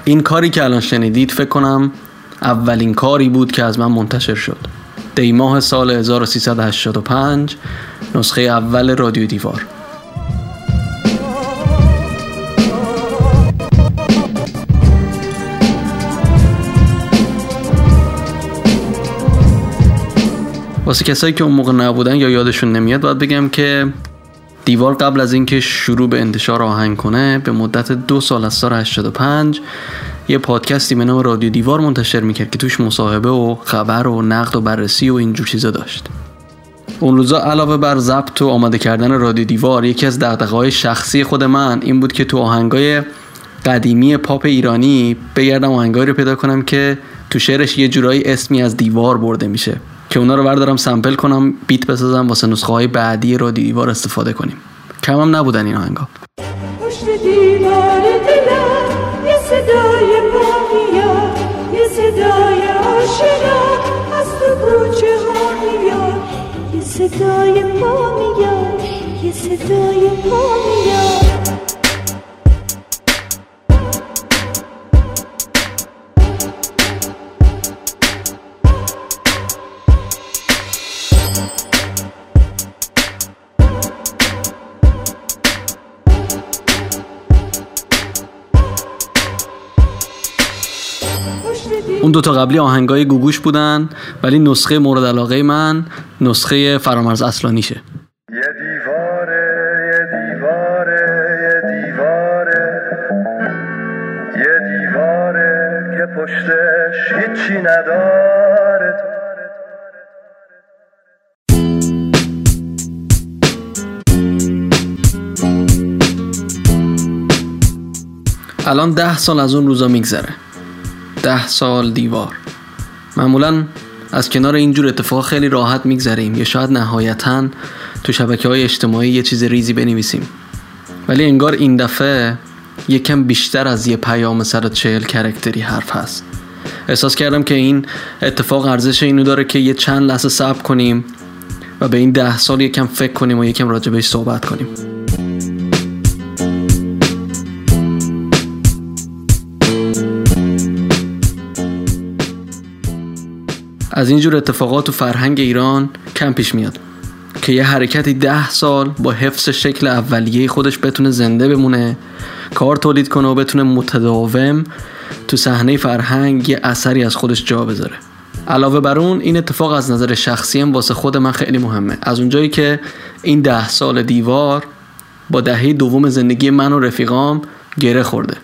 این کاری که الان شنیدید فکر کنم اولین کاری بود که از من منتشر شد. دی ماه سال 1385 نسخه اول رادیو دیوار. واسه کسایی که اون موقع نبودن یا یادشون نمیاد باید بگم که دیوار قبل از اینکه شروع به انتشار آهنگ کنه به مدت 2 سال از سال 85 یه پادکستی به نام رادیو دیوار منتشر میکرد که توش مصاحبه و خبر و نقد و بررسی و اینجور چیزا داشت. اون روزا علاوه بر ضبط و آماده کردن رادیو دیوار، یکی از دغدغه‌های شخصی خود من این بود که تو آهنگای قدیمی پاپ ایرانی بگردم آهنگایی رو پیدا کنم که تو شعرش یه جورایی اسمی از دیوار برده میشه که اونا رو بردارم سامپل کنم، بیت بسازم واسه نسخه‌های بعدی رادیو دیوار استفاده کنیم. کم هم نبودن این آهنگا. پشت دیوار دلم یه صدای پا میاد، یه صدای آشنا از تو کوچه ها میاد، یه صدای پا میاد، یه صدای پا میاد. اون دوتا قبلی آهنگای گوگوش بودن، ولی نسخه مورد علاقه من نسخه فرامرز اصلانیشه. یه دیواره یه دیواره یه دیواره یه دیواره که پشتش هیچی نداره. الان 10 سال از اون روزا میگذره. 10 سال دیوار. معمولاً از کنار اینجور اتفاق خیلی راحت میگذریم یا شاید نهایتاً تو شبکه‌های اجتماعی یه چیز ریزی بنویسیم. ولی انگار این دفعه یکم بیشتر از یه پیام 140 کاراکتری حرف هست. احساس کردم که این اتفاق ارزش اینو داره که یه چند لحظه صبر کنیم و به این 10 سال یکم فکر کنیم و یکم راجع بهش صحبت کنیم. از اینجور اتفاقات تو فرهنگ ایران کم پیش میاد که یه حرکتی 10 سال با حفظ شکل اولیه خودش بتونه زنده بمونه، کار تولید کنه و بتونه متداوم تو صحنه فرهنگ یه اثری از خودش جا بذاره. علاوه بر اون این اتفاق از نظر شخصی هم واسه خود من خیلی مهمه. از اونجایی که این 10 سال دیوار با دهه دوم زندگی من و رفیقام گره خورده.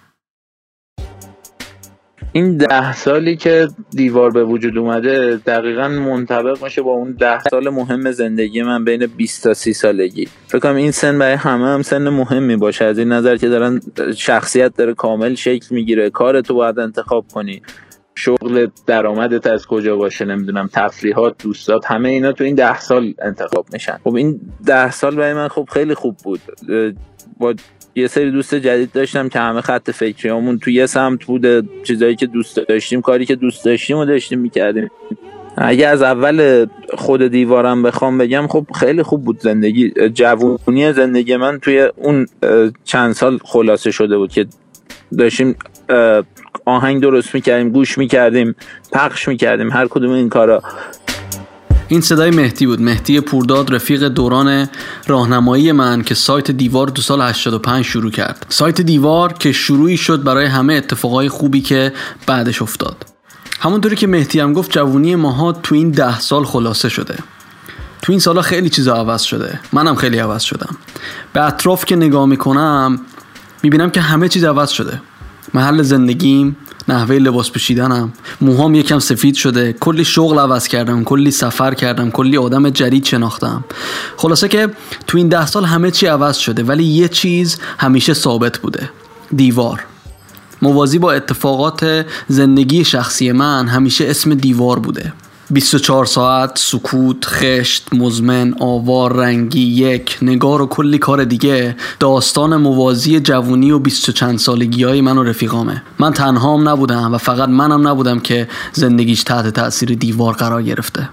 این 10 سالی که دیوار به وجود اومده دقیقاً منطبق میشه با اون 10 سال مهم زندگی من بین 20 تا 30 سالگی. فکر کنم این سن برای همه هم سن مهمی باشه، از این نظر که دارن شخصیت داره کامل شکل میگیره، کارتو باید انتخاب کنی، شغل درآمدت از کجا باشه، نمیدونم تفریحات، دوستات، همه اینا تو این 10 سال انتخاب میشن. خب این 10 سال برای من خب خیلی خوب بود. با یه سری دوست جدید داشتم که همه خط فکریامون تو یه سمت بوده، چیزایی که دوست داشتیم، کاری که دوست داشتیم و داشتیم میکردیم. اگه از اول خود دیوارم بخوام بگم خب خیلی خوب بود زندگی. جوونی زندگی من توی اون چند سال خلاصه شده بود که داشتیم آهنگ درست میکردیم، گوش میکردیم، پخش میکردیم، هر کدوم این کارا. این صدای مهدی بود، مهدی پورداد، رفیق دوران راهنمایی من که سایت دیوار تو سال 85 شروع کرد. سایت دیوار که شروعی شد برای همه اتفاقای خوبی که بعدش افتاد. همونطوری که مهدی هم گفت جوونی ماها تو این 10 سال خلاصه شده. تو این سالا خیلی چیزا عوض شده. منم خیلی عوض شدم. به اطراف که نگاه میکنم میبینم که همه چیز عوض شده. محل زندگیم، نحوه لباس پوشیدنم، موهام یکم سفید شده، کلی شغل عوض کردم، کلی سفر کردم، کلی آدم جدید شناختم. خلاصه که تو این 10 سال همه چی عوض شده، ولی یه چیز همیشه ثابت بوده: دیوار. موازی با اتفاقات زندگی شخصی من همیشه اسم دیوار بوده. 24 ساعت، سکوت، خشت، مزمن، آوار، رنگی، یک، نگار و کلی کار دیگه داستان موازی جوونی و 20 چند سالگی های من و رفیقامه. من تنهام نبودم و فقط منم نبودم که زندگیش تحت تأثیر دیوار قرار گرفته.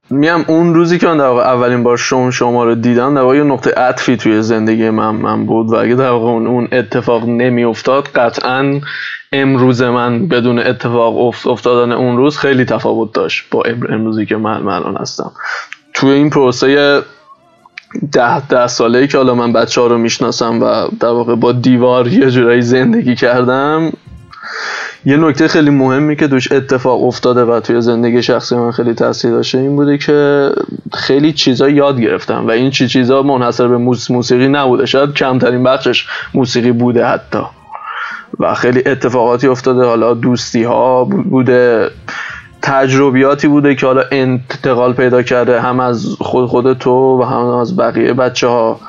میام اون روزی که من در واقع اولین بار شما رو دیدم در واقع یه نقطه عطفی توی زندگی من بود و اگه در واقع اون اتفاق نمی افتاد قطعاً امروز من بدون اتفاق افتادن اون روز خیلی تفاوت داشت با امروزی که من الان هستم. توی این پروسه 10 ساله‌ای که حالا من بچه‌ها رو میشناسم و در واقع با دیوار یه جورایی زندگی کردم، یه نکته خیلی مهمی که توش اتفاق افتاده و توی زندگی شخصی من خیلی تاثیر داشته این بوده که خیلی چیزا یاد گرفتم و این چیزا منحصر به موسیقی نبوده، شاید کمترین بخشش موسیقی بوده حتی، و خیلی اتفاقاتی افتاده، حالا دوستی ها بوده، تجربیاتی بوده که حالا انتقال پیدا کرده هم از خود تو و هم از بقیه بچه ها.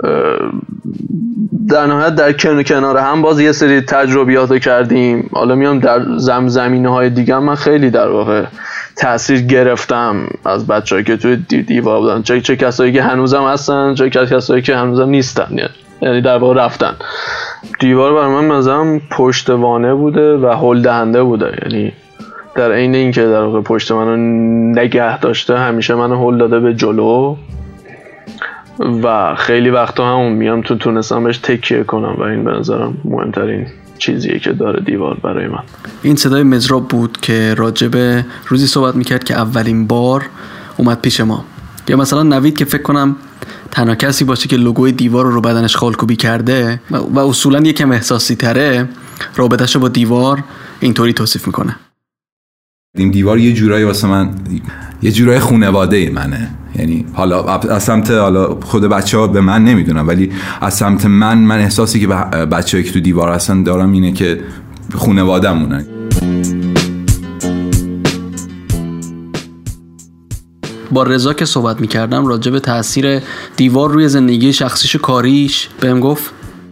در نهایت در کنار هم باز یه سری تجربیات کردیم. حالا میام در زمینه های دیگه من خیلی در واقع تأثیر گرفتم از بچه‌هایی که توی دیوار بودن، چه کسایی که هنوزم هستن، چه کسایی که هنوزم نیستن، یعنی در واقع رفتن. دیوار برای من مثلا پشتوانه بوده و هل دهنده بوده، یعنی در عین اینکه در واقع پشت منو نگه داشته همیشه منو هل داده به جلو و خیلی وقتا همون میام تونستم بهش تکیه کنم و این به نظرم مهمترین چیزیه که داره دیوار برای من. این صدای مزراب بود که راجب روزی صحبت میکرد که اولین بار اومد پیش ما. یا مثلا نوید که فکر کنم تنها کسی باشه که لوگوی دیوار رو بدنش خالکوبی کرده و اصولا یکم احساسی تره، رابطه‌شو با دیوار اینطوری توصیف میکنه. این دیوار یه جورایی واسه من یه جورایی خانواده منه، یعنی حالا از سمت حالا خود بچه‌ها به من نمیدونم، ولی از سمت من احساسی که بچه‌ای که تو دیوار هستن دارم اینه که خانواده‌مونن. با رضا که صحبت میکردم راجع به تأثیر دیوار روی زندگی شخصیش و کاریش بهم گفت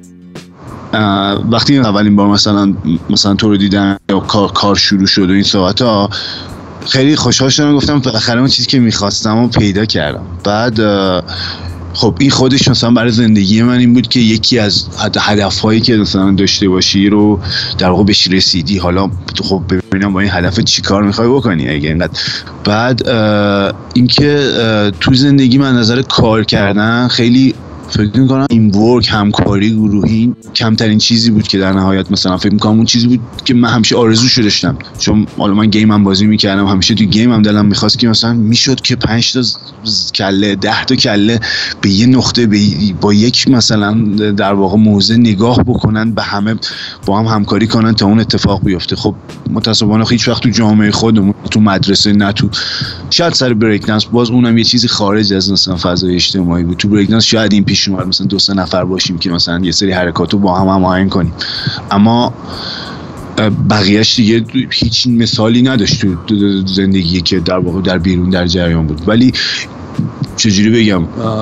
وقتی اولین بار مثلا تو رو دیدم یا کار شروع شد و این صحبت‌ها، خیلی خوشحال شدم، گفتم بالاخره اون چیزی که می‌خواستم رو پیدا کردم. بعد خب این خودش مثلا برای زندگی من این بود که یکی از هدف‌هایی که مثلا داشته باشی رو در واقع بهش رسیدی. حالا خب ببینم با این هدف چی کار می‌خوای بکنی اگه اینقدر. بعد اینکه تو زندگی من نظر کار کردن خیلی فکر می‌کنم این ورک، همکاری گروهی کمترین چیزی بود که در نهایت مثلا فکر می‌کنم اون چیزی بود که من همیشه آرزوشو داشتم، چون حالا من گیم هم بازی می‌کردم، همیشه تو گیم هم دلم می‌خواست که مثلا میشد که 5 تا کله 10 تا کله به یه نقطه با یک مثلا در واقع موضوع نگاه بکنن، به همه با هم همکاری کنن تا اون اتفاق بیفته. خب متأسفانه هیچ وقت تو جامعه خودمون، تو مدرسه، نه تو شاید سر بریک دنس، باز اونم یه چیزی خارج از مثلا فضای اجتماعی بود. تو بریک دنس شاید این پیش اومد مثلا 2-3 نفر باشیم که مثلا یه سری حرکاتو با هم هماهنگ کنیم، اما بقیه‌اش دیگه هیچ مثالی نداشت تو زندگی که در واقع در بیرون در جریان بود. ولی چجوری بگم،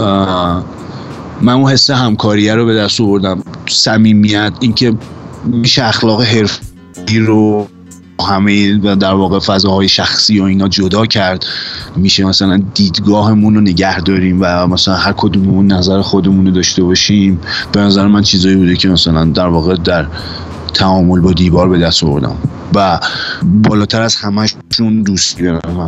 من اون حس همکاریه رو به دست آوردم، صمیمیت، اینکه میشه اخلاق حرفی رو همه در واقع فضاهای شخصی و اینا جدا کرد، میشه مثلا دیدگاهمون رو نگه داریم و مثلا هر کدوممون نظر خودمون رو داشته باشیم. به نظر من چیزایی بوده که مثلا در واقع در تعامل با دیوار به دست آوردم و بالاتر از همه‌شون دوستی من.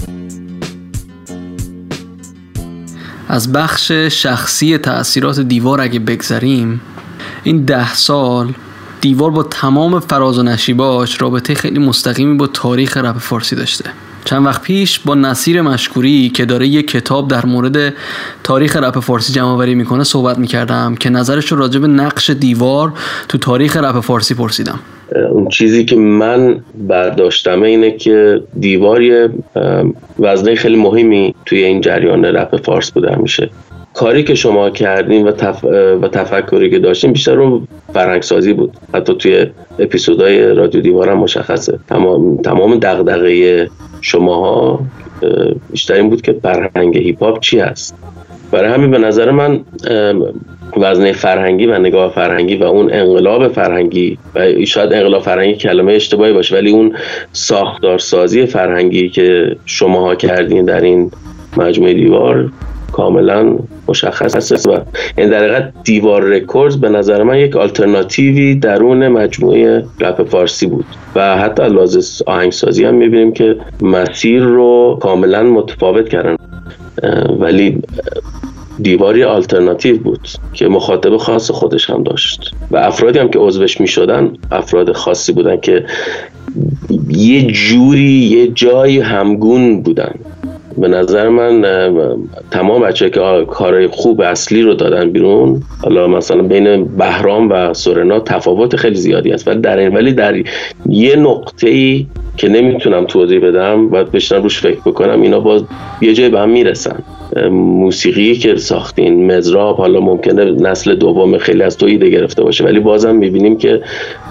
از بخش شخصی تأثیرات دیوار اگه بگذریم، این 10 سال دیوار با تمام فراز و نشیباش رابطه خیلی مستقیمی با تاریخ رپ فارسی داشته. چند وقت پیش با نصیر مشکوری که داره یه کتاب در مورد تاریخ رپ فارسی جمع‌آوری میکنه صحبت میکردم که نظرش رو راجع به نقش دیوار تو تاریخ رپ فارسی پرسیدم. اون چیزی که من برداشتم اینه که دیوار یه وزنه خیلی مهمی توی این جریان رپ فارس بوده. همیشه کاری که شما کردین و تفکری که داشتین بیشتر رو فرهنگسازی بود. حتی توی اپیزودهای رادیو دیوار هم مشخصه تمام دغدغه شماها بیشتر این بود که فرهنگ هیپ هاپ چی هست. برای همین به نظر من وزنه فرهنگی و نگاه فرهنگی و اون انقلاب فرهنگی، و شاید انقلاب فرهنگی کلمه اشتباهی باشه، ولی اون ساختارسازی فرهنگی که شماها کردین در این مجموعه دیوار کاملا مشخص هست و این در حقیقت دیوار رکوردز به نظر من یک آلترناتیوی درون مجموعه رپ فارسی بود و حتی لحاظ آهنگسازی هم میبینیم که مسیر رو کاملا متفاوت کردن، ولی دیواری آلترناتیو بود که مخاطب خاص خودش هم داشت و افرادی هم که عضوش میشدن افراد خاصی بودن که یه جوری یه جای همگون بودن. به نظر من تمام بچه‌ها که کارهای خوب اصلی رو دادن بیرون، حالا مثلا بین بهرام و سورنا تفاوت خیلی زیادی است، ولی در یه نقطه‌ای که نمیتونم توضیح بدم باید بشنم روش فکر بکنم، اینا باز یه جای به هم میرسن. موسیقی که ساختین مزراب حالا ممکنه نسل دوم خیلی از تو ایده گرفته باشه، ولی بازم میبینیم که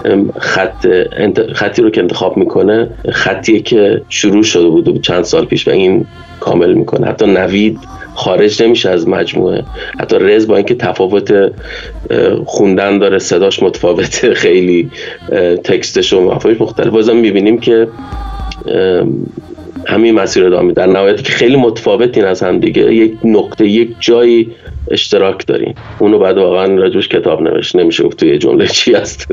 خطی رو که انتخاب میکنه خطیه که شروع شده بود چند سال پیش و این کامل میکنه. حتی نوید خارج نمیشه از مجموعه، حتی رز با اینکه تفاوت خوندن داره، صداش متفاوته، خیلی تکستش و مفاهیمش مختلف، بازم میبینیم که همین مسیر رو ادامه در نهایت که خیلی متفاوتین از هم دیگه، یک نقطه یک جایی اشتراک داریم. اونو بعد واقعا راجوش کتاب نوشت، نمیشه گفت توی جمله چی هست.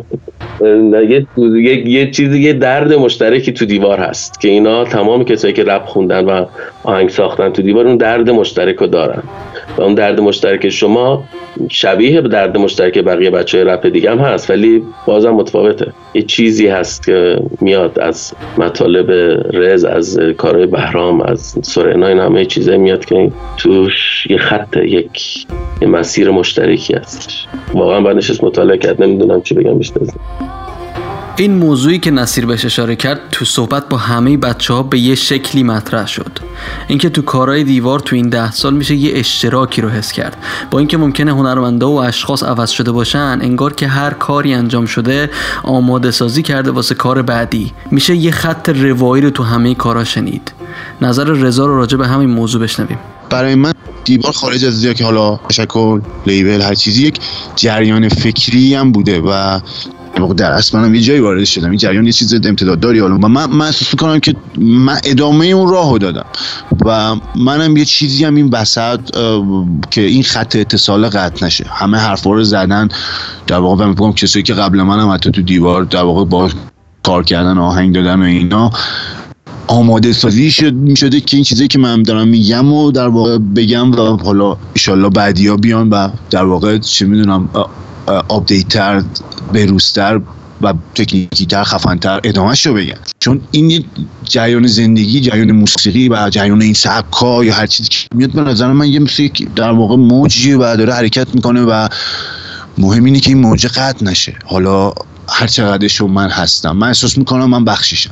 یه چیزی، یه درد مشترکی تو دیوار هست که اینا تمام کسایی که رپ خوندن و آهنگ ساختن تو دیوار اون درد مشترک رو دارن و اون درد مشترک شما شبیه به درد مشترک بقیه بچهای رپ دیگه هم هست، ولی بازم متفاوته. یه چیزی هست که میاد از مطالب رز، از کارهای بهرام، از سورنا، این همه چیزایی میاد که توش یه خط، یه مسیر مشترکی هست. واقعا باید نشست مطالعه کرد، نمیدونم چی بگم بیشتر. این موضوعی که نصیر بهش اشاره کرد تو صحبت با همه بچه‌ها به یه شکلی مطرح شد، اینکه تو کارهای دیوار تو این 10 سال میشه یه اشتراکی رو حس کرد. با اینکه ممکنه هنرمندا و اشخاص عوض شده باشن، انگار که هر کاری انجام شده آماده سازی کرده واسه کار بعدی. میشه یه خط روایی رو تو همه کارا شنید. نظر رضا رو راجع به همین موضوع بشنویم. برای من دیوار خارج از که حالا تشکل لیبل هر چیزی یک جریان فکری هم بوده و در اصل منم یه جایی وارد شدم. این جریان یه چیز امتداد داری حالا و من احساس می‌کنم که من ادامه اون راهو دادم و منم یه چیزی هم این وسط که این خط اتصال قطع نشه. همه حرفا رو زدن در واقع، میگم کسایی که قبل منم حتی تو دیوار در واقع با کار کردن، آهنگ دادن و اینا آماده سازی میشده که این چیزایی که من دارم میگم و در واقع بگم و حالا ان شاءالله بعدیا بیان و در واقع چه میدونم آپدیت تر، بهروزتر و تکنیکی تر، خفن‌تر ادامه‌شو بگن. چون این جریان زندگی، جریان موسیقی و جریان این سبکا یا هر چیزی که میاد به نظر من یه مثل در واقع موجیه و داره حرکت میکنه و مهم اینه که این موج قطع نشه. حالا هر چقدرشو من هستم، من احساس میکنم من بخشیشم.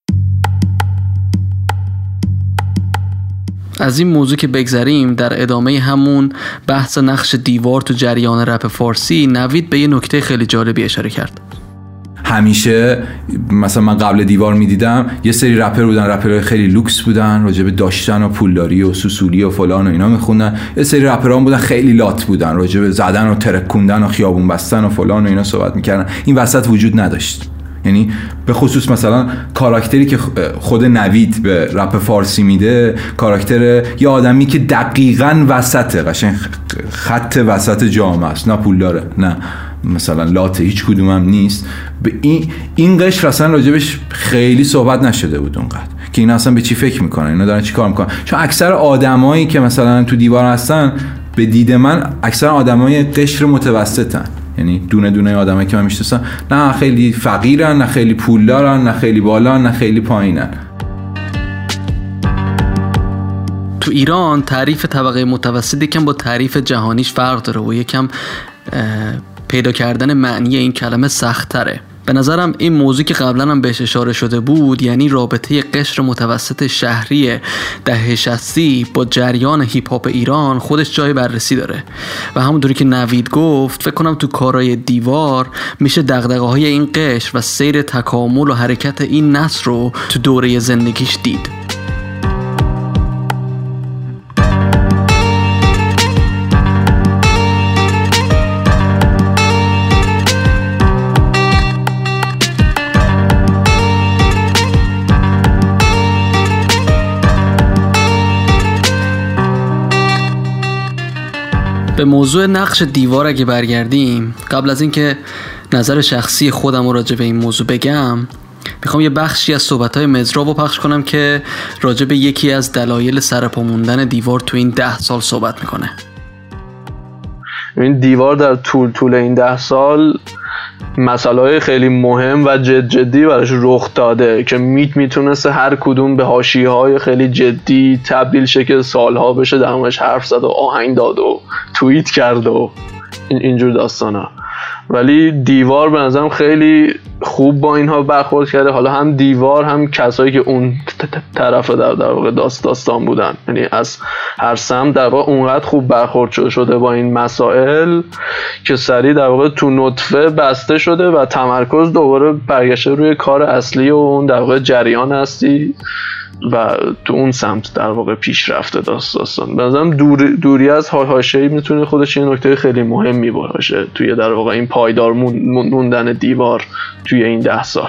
از این موضوع که بگذریم، در ادامه همون بحث نقش دیوار تو جریان رپ فارسی، نوید به یه نکته خیلی جالبی اشاره کرد. همیشه مثلا من قبل دیوار میدیدم یه سری رپر بودن، رپرهای خیلی لوکس بودن، راجع به داشتن و پولداری و سوسولی و فلان و اینا میخوندن. یه سری رپران بودن خیلی لات بودن، راجع به زدن و ترکوندن و خیابون بستن و فلان و اینا صحبت میکردن. این وسط وجود نداشت. یعنی به خصوص مثلا کاراکتری که خود نوید به رپ فارسی میده، کاراکتر یه آدمی که دقیقاً وسطه، قشنگ خط وسط جامعه است، نه پول داره نه مثلا لاته، هیچ کدوم هم نیست. به این قشر اصلا راجبش خیلی صحبت نشده بود اونقدر که اینا اصلا به چی فکر میکنن، اینا دارن چی کار میکنن. چون اکثر آدمایی که مثلا تو دیوار هستن به دید من اکثر آدمای قشر متوسطن، یعنی دونه دونه آدمایی که من میشناسم نه خیلی فقیرن، نه خیلی پولدارن، نه خیلی بالا، نه خیلی پایینن. تو ایران تعریف طبقه متوسط یکم با تعریف جهانیش فرق داره و یکم پیدا کردن معنی این کلمه سخت تره. به نظرم این موضوع که قبلا هم بهش اشاره شده بود، یعنی رابطه قشر متوسط شهری دهه 60 با جریان هیپ هاپ ایران، خودش جای بررسی داره و همونطوری که نوید گفت، فکر کنم تو کارهای دیوار میشه دغدغه‌های این قشر و سیر تکامل و حرکت این نسل رو تو دوره زندگیش دید. به موضوع نقش دیوار اگه برگردیم، قبل از اینکه نظر شخصی خودم رو راجع به این موضوع بگم، میخوام یه بخشی از صحبت‌های مزرا رو پخش کنم که راجع به یکی از دلایل سرپا موندن دیوار تو این 10 سال صحبت میکنه. این دیوار در طول این 10 سال مسائل خیلی مهم و جدی براش رخ داده که میتونسته هر کدوم به حاشیه‌های خیلی جدی تبدیل شه که سالها بشه در موردش حرف زد و آهنگ داد و توییت کرد و اینجور داستانا. ولی دیوار به نظرم خیلی خوب با اینها برخورد کرده. حالا هم دیوار هم کسایی که اون طرف در واقع داستان بودن، یعنی از هر سمت در واقع اونقدر خوب برخورد شده با این مسائل که سریع در واقع تو نطفه بسته شده و تمرکز دوباره برگشته روی کار اصلی و اون در واقع جریان هستی و تو اون سمت در واقع پیش رفته داستان. به نظرم دوری از حاشیه‌ای میتونه خودش یه نکته خیلی مهمی باشه توی در واقع این پایدار موندن دیوار توی این 10 سال.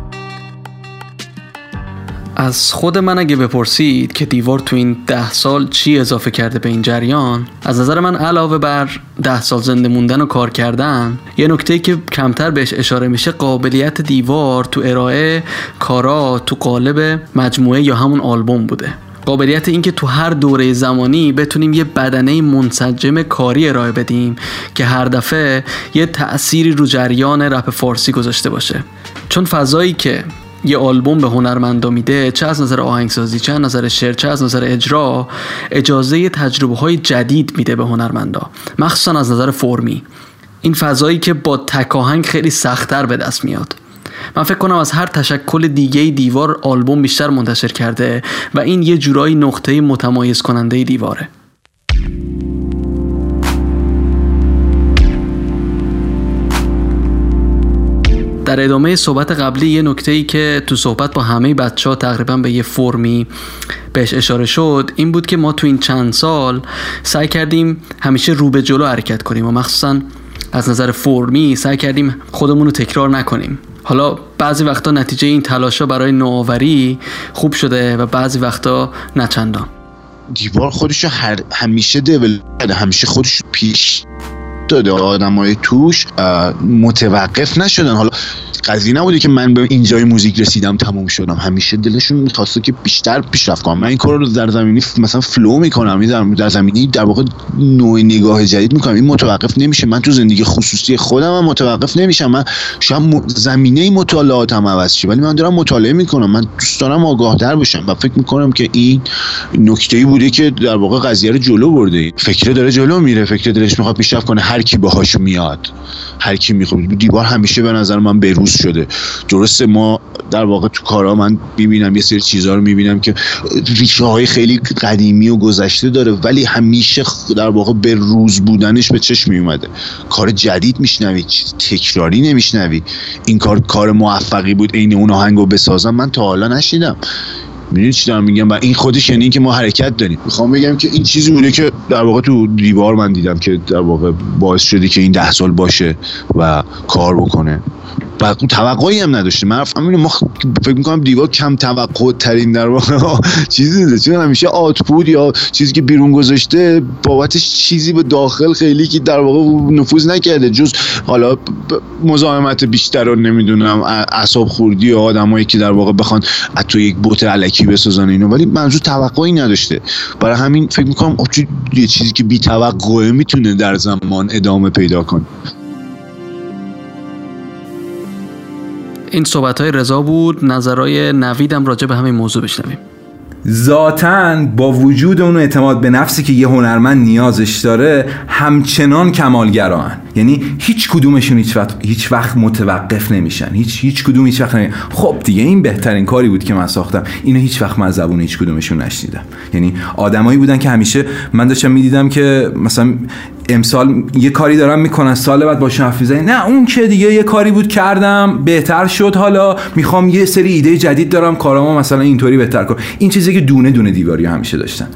از خود من اگه بپرسید که دیوار تو این 10 سال چی اضافه کرده به این جریان، از نظر من علاوه بر 10 سال زنده موندن و کار کردن، یه نکته‌ای که کمتر بهش اشاره میشه قابلیت دیوار تو ارائه کارا تو قالب مجموعه یا همون آلبوم بوده. قابلیت این که تو هر دوره زمانی بتونیم یه بدنه منسجم کاری ارائه بدیم که هر دفعه یه تأثیری رو جریان رپ فارسی گذاشته باشه. چون فضایی که یه آلبوم به هنرمندا میده، چه از نظر آهنگسازی، چه از نظر شعر، چه از نظر اجرا، اجازه تجربه‌های جدید میده به هنرمندا، مخصوصا از نظر فرمی. این فضایی که با تک آهنگ خیلی سخت‌تر به دست میاد. من فکر کنم از هر تشکل دیگه دیوار آلبوم بیشتر منتشر کرده و این یه جورایی نقطه متمایز کننده دیواره. در ادامه صحبت قبلی یه نکته‌ای که تو صحبت با همه بچه‌ها تقریبا به یه فرمی بهش اشاره شد این بود که ما تو این چند سال سعی کردیم همیشه رو به جلو حرکت کنیم و مخصوصا از نظر فرمی سعی کردیم خودمون رو تکرار نکنیم. حالا بعضی وقتا نتیجه این تلاشا برای نوآوری خوب شده و بعضی وقتا نه چندان. دیوار خودشو همیشه دیولپ کرده، همیشه خودشو پیش داده، آدمای توش متوقف نشدن. حالا قضیه نبوده که من به اینجای موزیک رسیدم تموم شدم، همیشه دلشون می‌خواسته که بیشتر پیشرفت کنم. من این کارو رو در زمینی مثلا فلو میکنم، در زمینی در واقع نوع نگاه جدید میکنم. این متوقف نمیشه. من تو زندگی خصوصی خودم هم متوقف نمیشم. من شاید زمینه مطالعاتم عوض شه ولی من دارم مطالعه میکنم. من دوست دارم آگاه‌تر بشم و فکر میکنم که این نکته‌ای بوده که در واقع قضیه رو جلو برده. فکر داره جلو میره، فکر دلش میخواد پیشرفت کنه، هر کی باهاش میاد، هر کی میخواد. دیوار همیشه به نظر من بروز شده. درسته ما در واقع تو کارا من میبینم یه سری چیزها رو میبینم که ریشه های خیلی قدیمی و گذشته داره ولی همیشه در واقع به روز بودنش به چشم میومده. کار جدید میشنوی، تکراری نمیشنوی. این کار موفقی بود عین اون آهنگو بسازم من تا حالا نشیدم. میدونی چی دارم میگم؟ و این خودش یعنی این که ما حرکت داریم. میخوام بگم که این چیزی بوده که در واقع تو دیوار من دیدم که در واقع باعث شده که این 10 سال باشه و کار بکنه و توقعی هم نداشته. من ما فکر میکنم دیوار کم توقع ترین در واقع چیزی دیده، چون همیشه آتپود یا چیزی که بیرون گذاشته بابتش چیزی به داخل خیلی که در واقع نفوذ نکرده جز حالا مزاحمت بیشتر و نمیدونم اعصاب خوردی و آدمایی که در واقع بخوان حتی یک بوت الکی بسازن اینو، ولی منظور توقعی نداشته. برای همین فکر میکنم یه چیزی که بی توقعه میتونه در زمان ادامه پیدا کنه. این صحبت‌های رضا بود. نظرهای نویدم راجع به همین موضوع بشنویم. ذاتاً با وجود اون اعتماد به نفسی که یه هنرمند نیازش داره همچنان کمالگران. یعنی هیچ کدومشون هیچ وقت متوقف نمیشن. هیچ کدوم هیچ وقت نمیشن. خب دیگه این بهترین کاری بود که من ساختم. اینو هیچ وقت من زبون هیچ کدومشون نشنیدم. یعنی آدمایی بودن که همیشه من داشتم میدیدم که مثلا امسال یه کاری دارم میکنن سال بعد باشون حرف میزنن، نه اون که دیگه یه کاری بود کردم بهتر شد، حالا میخوام یه سری ایده جدید دارم کارامو مثلا اینطوری بهتر کنم. این چیزی که دونه دونه دیواری همیشه داشتن.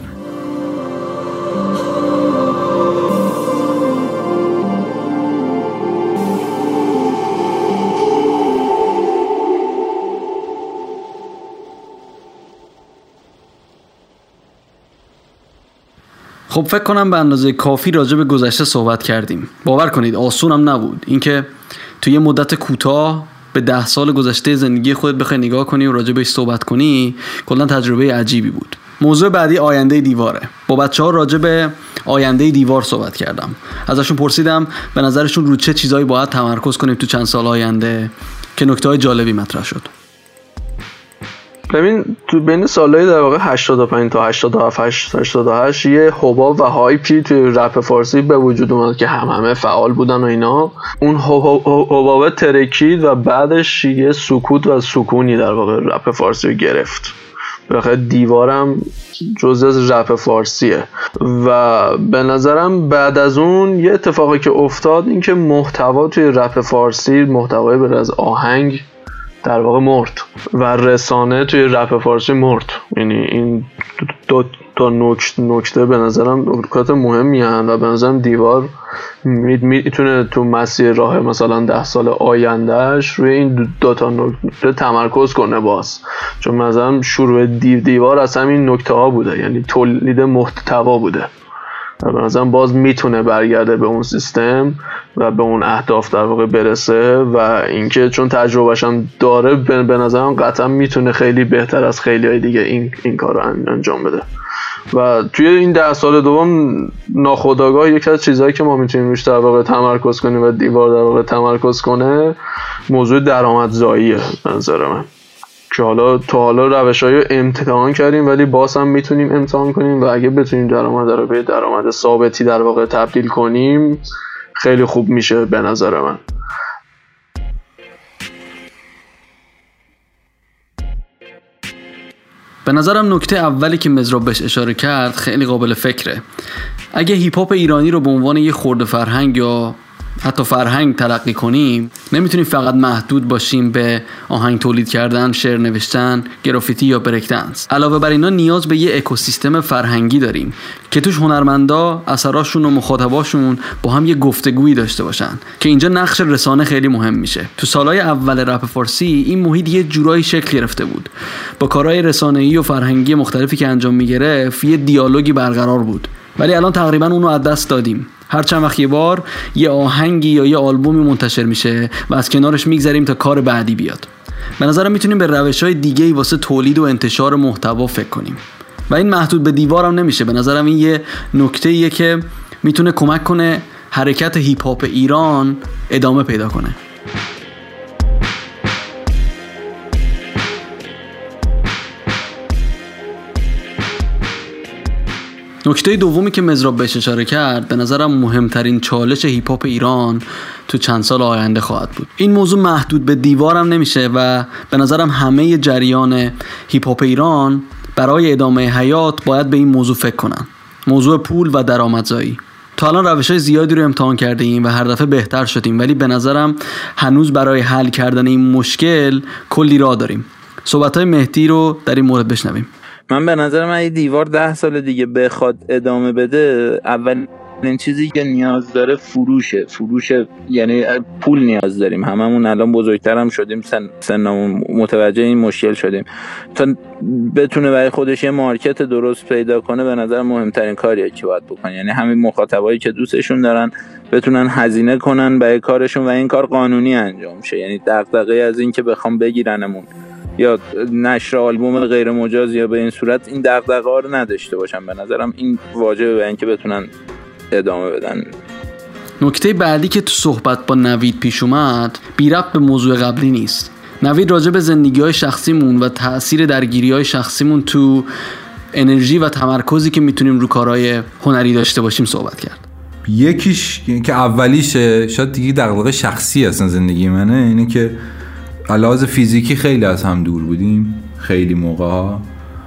خب فکر کنم به اندازه کافی راجع به گذشته صحبت کردیم. باور کنید آسون هم نبود اینکه توی مدت کوتاه به 10 سال گذشته زندگی خودت بخوای نگاه کنی و راجع بهش صحبت کنی. کلا تجربه عجیبی بود. موضوع بعدی آینده دیواره. با بچه‌ها راجع به آینده دیوار صحبت کردم. ازشون پرسیدم به نظرشون رو چه چیزایی باید تمرکز کنیم تو چند سال آینده، که نکته‌های جالبی مطرح شد. ببین تو بین سالهای در واقع 85 تا 88 یه حباب و هایپی توی رپ فارسی به وجود اومد که همه فعال بودن و اینا. اون حباب ترکید و بعدش یه سکوت و سکونی در واقع رپ فارسی رو گرفت. بخاطر دیوارم جزء از رپ فارسیه و به نظرم بعد از اون یه اتفاقی که افتاد این که محتوا توی رپ فارسی، محتوای به از آهنگ در واقع مرد و رسانه توی رپ فارسی مرد. یعنی این دو تا نکته به نظرم نکات مهمی هستند و به نظرم دیوار میتونه تو مسیر راه مثلا 10 سال آیندهش روی این دو تا نکته تمرکز کنه باز، چون مثلا شروع دیوار از همین نکته ها بوده، یعنی تولید محتوا بوده و به نظرم باز میتونه برگرده به اون سیستم و به اون اهداف در واقع برسه و اینکه چون تجربهش هم داره به نظرم قطعا میتونه خیلی بهتر از خیلی های دیگه این کار رو انجام بده. و توی این 10 سال دوم ناخودآگاه یکی از چیزهایی که ما میتونیم روش در واقع تمرکز کنیم و دیوار در واقع تمرکز کنه موضوع درآمدزاییه به نظر من، که حالا روش‌هایی رو امتحان کردیم ولی باز هم میتونیم امتحان کنیم و اگه بتونیم درآمد رو به درآمد ثابتی در واقع تبدیل کنیم خیلی خوب میشه به نظر من. به نظرم نکته اولی که مزراب بهش اشاره کرد خیلی قابل فکره. اگه هیپ هاپ ایرانی رو به عنوان یه خرده فرهنگ یا حتی فرهنگ تلقی کنیم، نمیتونیم فقط محدود باشیم به آهنگ تولید کردن، شعر نوشتن، گرافیتی یا بریک دنس. علاوه بر اینا نیاز به یه اکوسیستم فرهنگی داریم که توش هنرمندا اثراشون و مخاطباشون با هم یه گفتگویی داشته باشن، که اینجا نقش رسانه خیلی مهم میشه. تو سالهای اول رپ فارسی این محیط یه جورایی شکل گرفته بود. با کارهای رسانه‌ای و فرهنگی مختلفی که انجام میگرفت یه دیالوگی برقرار بود، ولی الان تقریبا اونو از دست دادیم. هر چند وقت یه بار یه آهنگی یا یه آلبومی منتشر میشه و از کنارش میگذریم تا کار بعدی بیاد. به نظرم میتونیم به روش‌های دیگه‌ای واسه تولید و انتشار محتوا فکر کنیم و این محدود به دیوارم نمیشه. به نظرم این یه نکته‌ایه که میتونه کمک کنه حرکت هیپ هاپ ایران ادامه پیدا کنه. نکته دومی که مزراب بهش اشاره کرد به نظرم مهمترین چالش هیپ هاپ ایران تو چند سال آینده خواهد بود. این موضوع محدود به دیوارم نمیشه و به نظرم همه جریان هیپ هاپ ایران برای ادامه حیات باید به این موضوع فکر کنن. موضوع پول و درآمدزایی. تا الان روش‌های زیادی رو امتحان کرده ایم و هر دفعه بهتر شدیم، ولی به نظرم هنوز برای حل کردن این مشکل کلی راه داریم. صحبت‌های مهدی رو در این مورد بشنویم. من به نظرم اگه دیوار 10 سال دیگه بخواد ادامه بده، اولین چیزی که نیاز داره فروشه، یعنی پول نیاز داریم. هممون الان بزرگترم شدیم، سنمون متوجه این مشکل شدیم. تا بتونه برای خودش یه مارکت درست پیدا کنه به نظر مهمترین کاریه که باید بکنه. یعنی همین مخاطبایی که دوستشون دارن بتونن هزینه کنن برای کارشون و این کار قانونی انجام شه. یعنی دغدغه از این که بخوام بگیرنمون یا نشر آلبوم غیر مجاز یا به این صورت این دغدغه‌ها رو نداشته باشن. به نظرم این واجبه به اینکه بتونن ادامه بدن. نکته بعدی که تو صحبت با نوید پیش اومد بی ربط به موضوع قبلی نیست. نوید راجع به زندگی‌های شخصیمون و تأثیر درگیری‌های شخصیمون تو انرژی و تمرکزی که میتونیم رو کارهای هنری داشته باشیم صحبت کرد. یکیش که اولیشه شاید دیگه دغدغه شخصی اصلا زندگی منه، اینه که علاوه فیزیکی خیلی از هم دور بودیم خیلی موقع‌ها.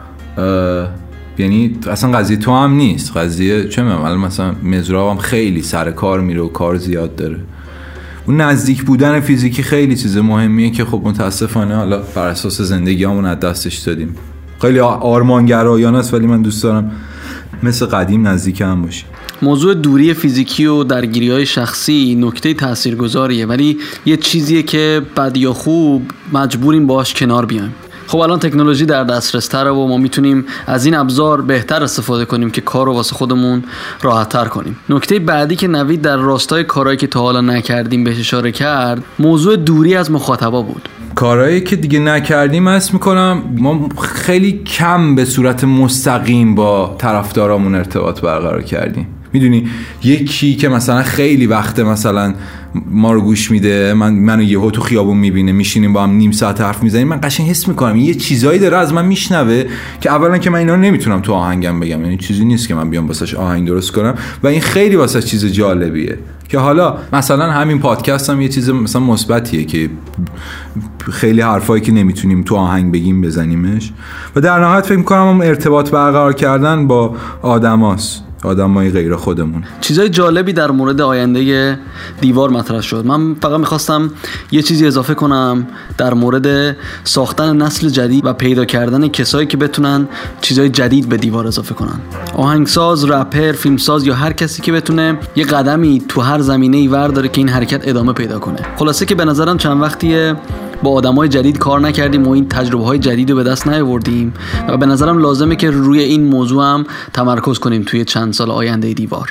یعنی اصلا قضیه تو هم نیست، قضیه چه می‌دونم مثلا مزراب هم خیلی سر کار میره و کار زیاد داره. اون نزدیک بودن فیزیکی خیلی چیز مهمیه که خب متاسفانه حالا بر اساس زندگیامون از دستش دادیم. خیلی آرمانگرایانه است ولی من دوست دارم مثل قدیم نزدیک هم باشیم. موضوع دوری فیزیکی و درگیری‌های شخصی نکته تاثیرگذاریه، ولی یه چیزیه که بد یا خوب مجبوریم باهاش کنار بیایم. خب الان تکنولوژی در دسترس تره و ما میتونیم از این ابزار بهتر استفاده کنیم که کار رو واسه خودمون راحت تر کنیم. نکته بعدی که نوید در راستای کارهایی که تا حالا نکردیم بهش اشاره کرد، موضوع دوری از مخاطبا بود. کارهایی که دیگه نکردیم حس میکنم ما خیلی کم به صورت مستقیم با طرفدارامون ارتباط برقرار کردیم. میدونی یکی که مثلا خیلی وقت مثلا ما رو گوش میده، منو یهو تو خیابون میبینه، میشینیم با هم نیم ساعت حرف میزنیم، من قشنگ حس میکنم یه چیزایی داره از من میشنوه که اولا که من اینا رو نمیتونم تو آهنگم بگم، یعنی چیزی نیست که من بیام واسش آهنگ درست کنم و این خیلی واسش چیز جالبیه که حالا مثلا همین پادکست هم یه چیز مثلا مثبتیه که خیلی حرفایی که نمیتونیم تو آهنگ بگیم بزنیمش و در نهایت فکر میکنم ارتباط برقرار کردن با آدمای غیر خودمون. چیزای جالبی در مورد آینده دیوار مطرح شد. من فقط میخواستم یه چیزی اضافه کنم در مورد ساختن نسل جدید و پیدا کردن کسایی که بتونن چیزای جدید به دیوار اضافه کنن. آهنگساز، رپر، فیلمساز یا هر کسی که بتونه یه قدمی تو هر زمینه‌ای ورداره که این حرکت ادامه پیدا کنه. خلاصه که به نظرم چند وقتیه با آدمای جدید کار نکردیم و این تجربه‌های جدید رو به دست نیاوردیم و به نظرم لازمه که روی این موضوع هم تمرکز کنیم توی چند سال آینده دیوار.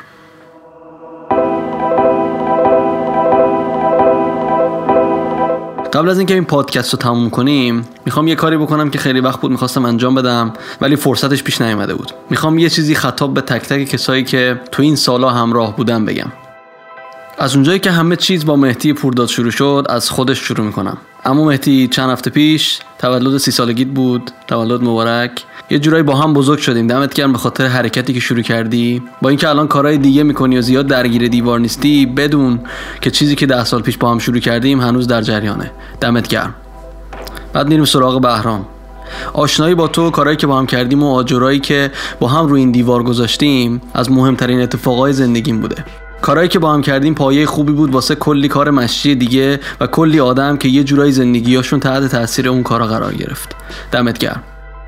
قبل از اینکه این پادکست رو تموم کنیم میخوام یه کاری بکنم که خیلی وقت بود میخواستم انجام بدم ولی فرصتش پیش نیامده بود. میخوام یه چیزی خطاب به تک تک کسایی که تو این سالا همراه بودن بگم. از اونجایی که همه چیز با مهدی پورداد شروع شد از خودش شروع میکنم. اما مهدی چند هفته پیش تولد 30 سالگیت بود. تولد مبارک. یه جورایی با هم بزرگ شدیم. دمت گرم به خاطر حرکتی که شروع کردی. با اینکه الان کارهای دیگه میکنی و زیاد درگیر دیوار نیستی، بدون که چیزی که 10 سال پیش با هم شروع کردیم هنوز در جریانه. دمت گرم. بعد میریم سراغ بهرام. آشنایی با تو، کارهایی که با هم کردیم و آجرایی که با هم روی این دیوار گذاشتیم از مهمترین اتفاقای زندگیم بوده. کارهایی که با هم کردیم پایه خوبی بود واسه کلی کار مشی دیگه و کلی آدم که یه جورایی زندگیاشون تحت تاثیر اون کارا قرار گرفت. دمت گرم.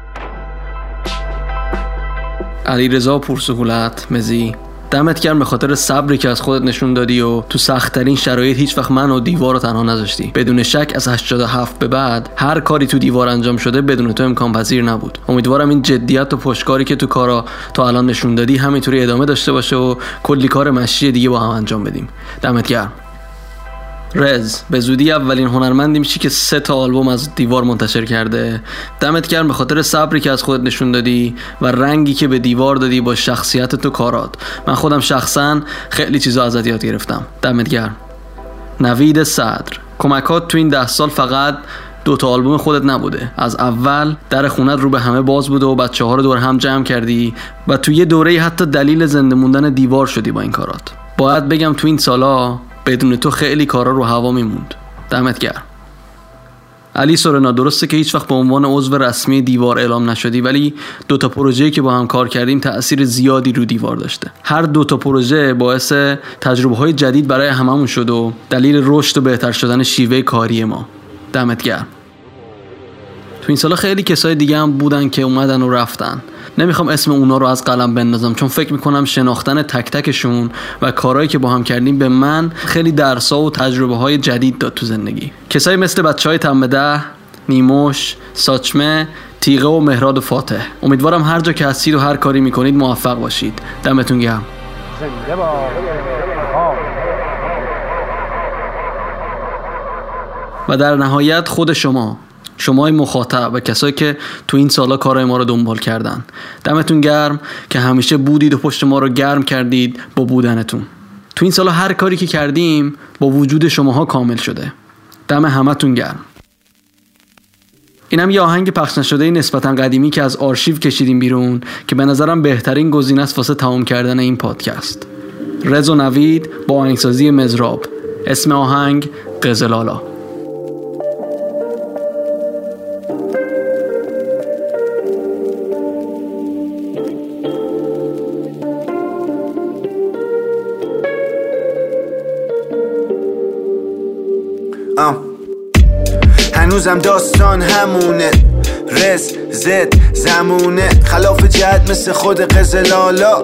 علیرضا پرسهولت مزی، دمت گرم به خاطر صبری که از خودت نشون دادی و تو سخت‌ترین شرایط هیچ وقت من و دیوار رو تنها نذاشتی. بدون شک از 87 به بعد هر کاری تو دیوار انجام شده بدون تو امکان پذیر نبود. امیدوارم این جدیت و پشتکاری که تو کارا تا الان نشون دادی همینطوری ادامه داشته باشه و کلی کار مشی دیگه با هم انجام بدیم. دمت گرم. رز، به زودی اولین هنرمندی میشی که 3 تا آلبوم از دیوار منتشر کرده. دمت گرم به خاطر صبری که از خودت نشون دادی و رنگی که به دیوار دادی با شخصیت تو کارات. من خودم شخصا خیلی چیزا ازت یاد گرفتم. دمت گرم. نوید صدر، کمکات تو این 10 سال فقط 2 تا آلبوم خودت نبوده. از اول در خونت رو به همه باز بوده و بچه‌ها رو دور هم جمع کردی و تو یه دوره حتی دلیل زنده موندن دیوار شدی با این کارات. باید بگم تو این سالا بدون تو خیلی کارا رو هوا میموند. دمت گرم. علی سورنا، درسته که هیچ وقت به عنوان عضو رسمی دیوار اعلام نشدی ولی 2 تا پروژه‌ای که با هم کار کردیم تأثیر زیادی رو دیوار داشته. هر 2 تا پروژه باعث تجربه‌های جدید برای هممون شد و دلیل رشد و بهتر شدن شیوه کاری ما. دمت گرم. تو این سالا خیلی کسای دیگه هم بودن که اومدن و رفتن. نمیخوام اسم اونا رو از قلم بندازم چون فکر میکنم شناختن تک تکشون و کارهایی که با هم کردیم به من خیلی درس‌ها و تجربه‌های جدید داد تو زندگی. کسایی مثل بچه‌های تم 10، نیموش، ساچمه، تیغه و مهراد و فاتح. امیدوارم هر جا که هستید و هر کاری میکنید موفق باشید. دمتون گرم. زنده باد. و در نهایت خود شمای مخاطب و کسایی که تو این سالا کارهای ما رو دنبال کردن، دمتون گرم که همیشه بودید و پشت ما رو گرم کردید با بودنتون. تو این سالا هر کاری که کردیم با وجود شماها کامل شده. دم همتون گرم. اینم یه آهنگ پخش نشده نسبتا قدیمی که از آرشیو کشیدیم بیرون که به نظرم بهترین گزینه است واسه تمام کردن این پادکست. رز و نوید با آهنگسازی مزراب. اسم آهنگ قزلالا. هنوزم داستان همونه، رز زد زمونه، خلاف جهت مثل خود قزلالا.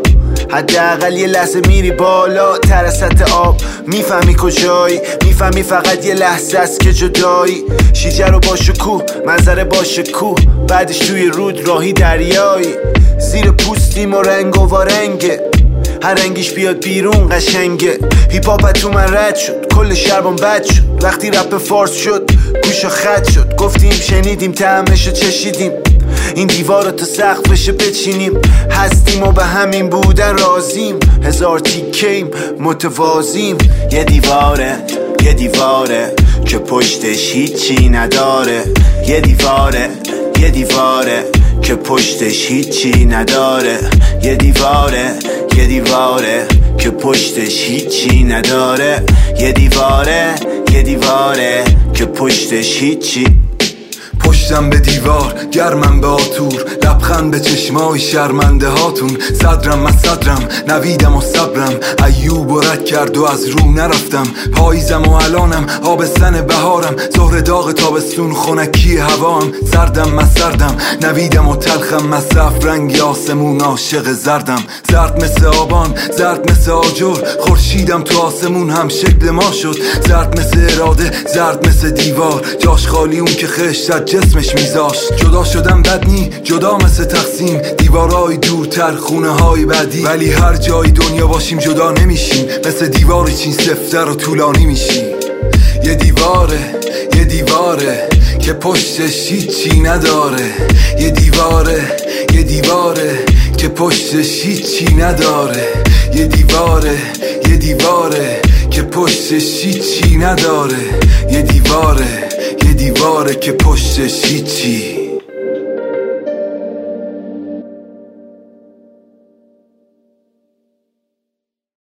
حداقل یه لحظه میری بالا تر از سطح آب، میفهمی کجایی، میفهمی فقط یه لحظه است که جدایی. شیجه رو با شکوه، منظره با شکوه، بعدش توی رود راهی دریایی. زیر پوستیم و رنگ و وارنگه، هر رنگیش بیاد بیرون قشنگه. هیپ هاپ تو من رد شد، کل شربم بد شد. وقتی رپ فارس شد گوشا خط شد. گفتیم شنیدیم طعمشو چشیدیم، این دیوار رو تا سقفش بچینیم. هستیم و به همین بودن راضیم، هزار تیکیم متوازیم. یه دیواره یه دیواره که پشتش هیچی نداره. یه دیواره یه دیواره که پشتش هیچی نداره. یه دیواره یه دیواره که پشتش هیچی نداره. یه دیواره یه دیواره که پشتش هیچی. پشتم به دیوار گرمم به آتور، لبخند به چشمای شرمنده هاتون. صدرم من صدرم، نویدم و صبرم، ایوب و رد کرد و از رو نرفتم. پاییزم و الانم آبستن بهارم، ظهر داغ تابستون خنکی هوام. سردم من سردم، نویدم و تلخم، مصرف رنگ آسمون عاشق زردم. زرد مثل آبان، زرد مثل آجر، خورشیدم تو آسمون هم شکل ما شد. زرد مثل اراده، زرد مثل دیوار، جاش خالی اون که خشت جسمش میذاشت. جدا شدم بد نی، جدا مثل تقسیم، دیوارای دورتر، خونه های بعدی. ولی هر جای دنیا باشیم جدا نمیشیم، مثل دیواری چین سفتر و طولانی میشیم. یه دیواره یه دیواره که پشتش هیچی نداره. یه دیواره یه دیواره که پشتش هیچی نداره. یه دیواره یه دیواره که پشتش هیچی نداره. یه دیواره یه دیواره که پشتش هیچی